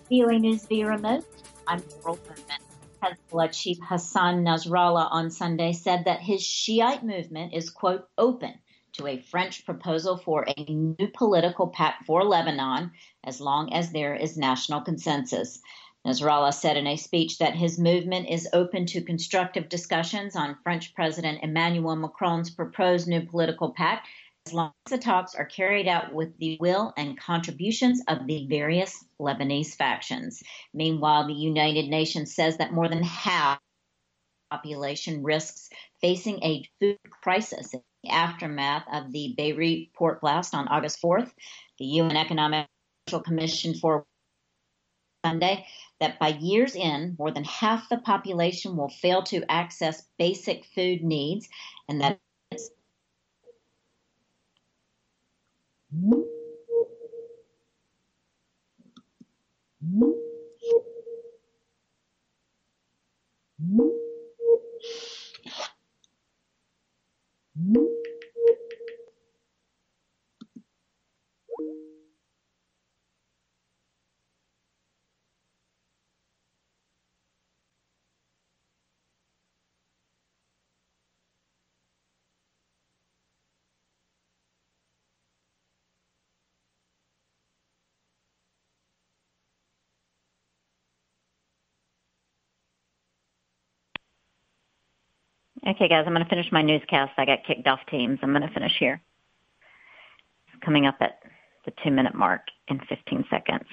VOA News via remote. I'm Laurel Bowman. Hezbollah chief Hassan Nasrallah on Sunday said that his Shiite movement is, quote, open to a French proposal for a new political pact for Lebanon as long as there is national consensus. Nasrallah said in a speech that his movement is open to constructive discussions on French President Emmanuel Macron's proposed new political pact as long as the talks are carried out with the will and contributions of the various Lebanese factions. Meanwhile, the United Nations says that more than half the population risks facing a food crisis in the aftermath of the Beirut port blast on August 4th. The UN Economic and Social Commission for Sunday that by year's end, more than half the population will fail to access basic food needs, and that Okay, guys, I'm going to finish my newscast. I got kicked off Teams. I'm going to finish here. It's coming up at the 2-minute mark in 15 seconds.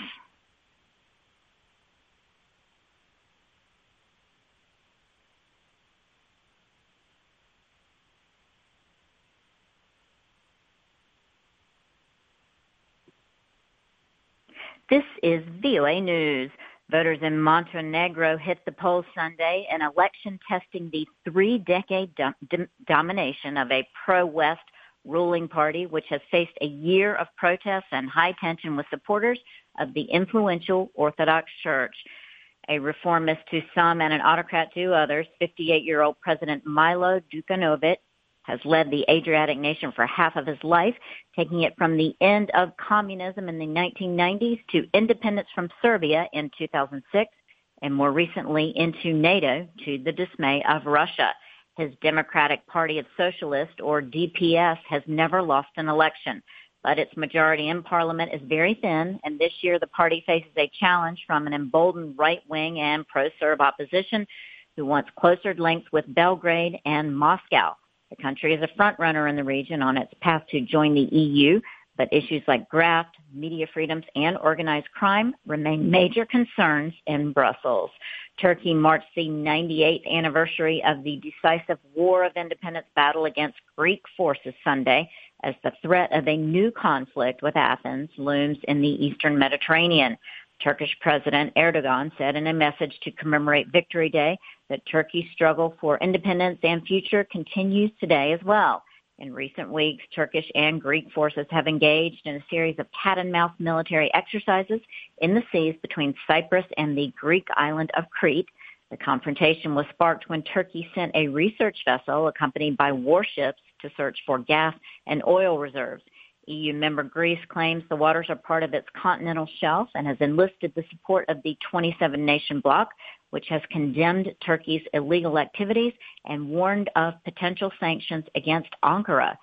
This is VOA News. Voters in Montenegro hit the polls Sunday, an election testing the 3-decade domination of a pro-West ruling party, which has faced a year of protests and high tension with supporters of the influential Orthodox Church. A reformist to some and an autocrat to others, 58-year-old President Milo Djukanovic has led the Adriatic nation for half of his life, taking it from the end of communism in the 1990s to independence from Serbia in 2006, and more recently into NATO to the dismay of Russia. His Democratic Party of Socialists, or DPS, has never lost an election, but its majority in parliament is very thin, and this year the party faces a challenge from an emboldened right-wing and pro-Serb opposition who wants closer links with Belgrade and Moscow. The country is a front-runner in the region on its path to join the EU, but issues like graft, media freedoms, and organized crime remain major concerns in Brussels. Turkey marked the 98th anniversary of the decisive War of Independence battle against Greek forces Sunday, as the threat of a new conflict with Athens looms in the eastern Mediterranean. Turkish President Erdogan said in a message to commemorate Victory Day that Turkey's struggle for independence and future continues today as well. In recent weeks, Turkish and Greek forces have engaged in a series of cat-and-mouse military exercises in the seas between Cyprus and the Greek island of Crete. The confrontation was sparked when Turkey sent a research vessel accompanied by warships to search for gas and oil reserves. EU member Greece claims the waters are part of its continental shelf and has enlisted the support of the 27-nation bloc, which has condemned Turkey's illegal activities and warned of potential sanctions against Ankara.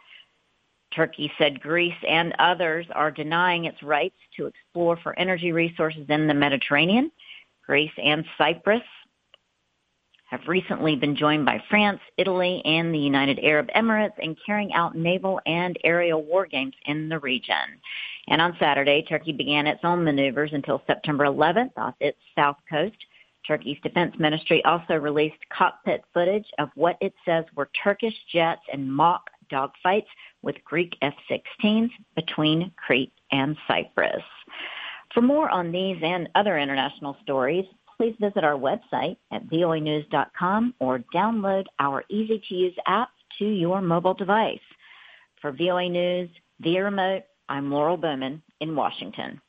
Turkey said Greece and others are denying its rights to explore for energy resources in the Mediterranean. Greece and Cyprus have recently been joined by France, Italy, and the United Arab Emirates in carrying out naval and aerial war games in the region. And on Saturday, Turkey began its own maneuvers until September 11th off its south coast. Turkey's defense ministry also released cockpit footage of what it says were Turkish jets and mock dogfights with Greek F-16s between Crete and Cyprus. For more on these and other international stories, please visit our website at voanews.com or download our easy-to-use app to your mobile device. For VOA News via remote, I'm Laurel Bowman in Washington.